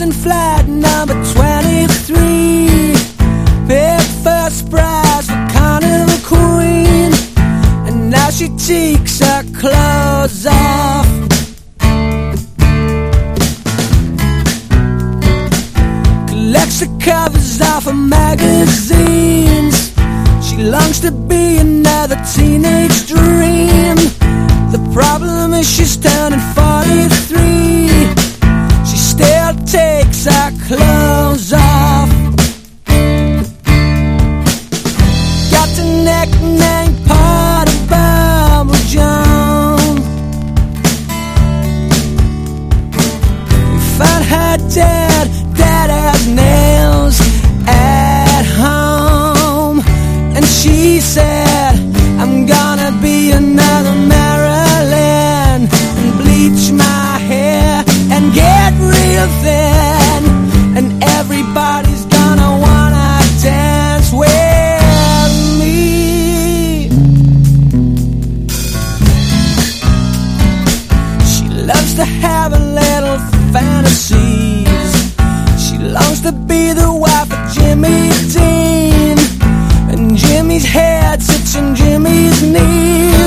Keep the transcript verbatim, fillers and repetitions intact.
in flat number twenty-three. Picked first prize for Carnival Queen, and now she takes her clothes off. Collects the covers off of magazines. She longs to be another teenage dream. The problem is she's turning forty-three. She still takes her clothes off. Got the nickname Portable Joan. We found her dead, dead as nails at home. And she said, I'm gonna be another Marilyn, and bleach my hair and get real thin, and everybody's gonna wanna dance with me. She loves to have a little fantasies. She longs to be the wife of Jimmy Dean, and Jimmy's head sits on Jimmy's knee.